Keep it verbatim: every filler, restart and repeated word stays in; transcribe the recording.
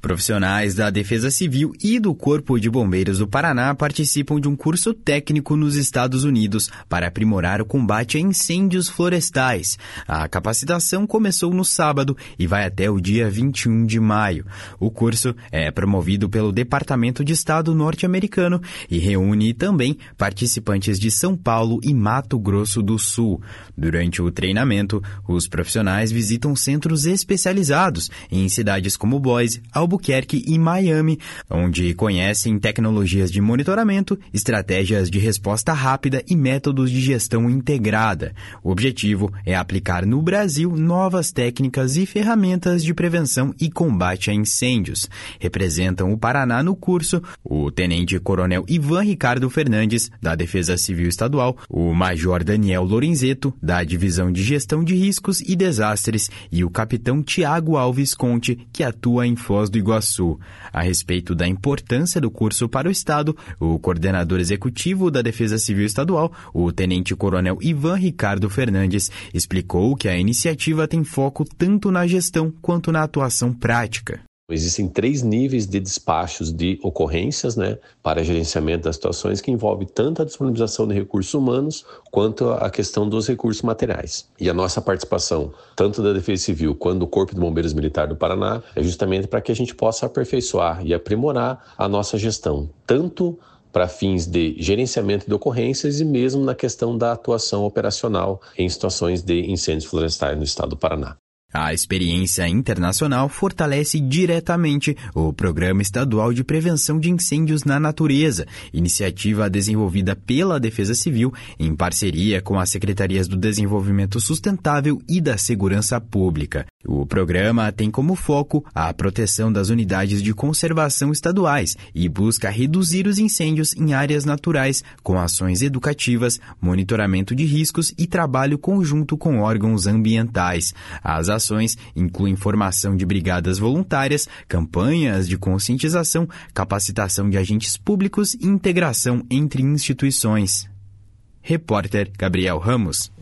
Profissionais da Defesa Civil e do Corpo de Bombeiros do Paraná participam de um curso técnico nos Estados Unidos para aprimorar o combate a incêndios florestais. A capacitação começou no sábado e vai até o dia vinte e um de maio. O curso é promovido pelo Departamento de Estado norte-americano e reúne também participantes de São Paulo e Mato Grosso do Sul. Durante o treinamento, os profissionais visitam centros especializados em cidades como Boise, Albuquerque e Miami, onde conhecem tecnologias de monitoramento, estratégias de resposta rápida e métodos de gestão integrada. O objetivo é aplicar no Brasil novas técnicas e ferramentas de prevenção e combate a incêndios. Representam o Paraná no curso o Tenente-Coronel Ivan Ricardo Fernandes, da Defesa Civil Estadual, o Major Daniel Lorenzetto, da Divisão de Gestão de Riscos e Desastres, e o Capitão Tiago Alves Conte, que atua em Foz do Iguaçu. A respeito da importância do curso para o Estado, o coordenador executivo da Defesa Civil Estadual, o Tenente-Coronel Ivan Ricardo Fernandes, explicou que a iniciativa tem foco tanto na gestão quanto na atuação prática. Existem três níveis de despachos de ocorrências, né, para gerenciamento das situações, que envolve tanto a disponibilização de recursos humanos quanto a questão dos recursos materiais. E a nossa participação, tanto da Defesa Civil quanto do Corpo de Bombeiros Militar do Paraná, é justamente para que a gente possa aperfeiçoar e aprimorar a nossa gestão, tanto para fins de gerenciamento de ocorrências e mesmo na questão da atuação operacional em situações de incêndios florestais no estado do Paraná. A experiência internacional fortalece diretamente o Programa Estadual de Prevenção de Incêndios na Natureza, iniciativa desenvolvida pela Defesa Civil em parceria com as Secretarias do Desenvolvimento Sustentável e da Segurança Pública. O programa tem como foco a proteção das unidades de conservação estaduais e busca reduzir os incêndios em áreas naturais com ações educativas, monitoramento de riscos e trabalho conjunto com órgãos ambientais. As ações incluem formação de brigadas voluntárias, campanhas de conscientização, capacitação de agentes públicos e integração entre instituições. Repórter Gabriel Ramos.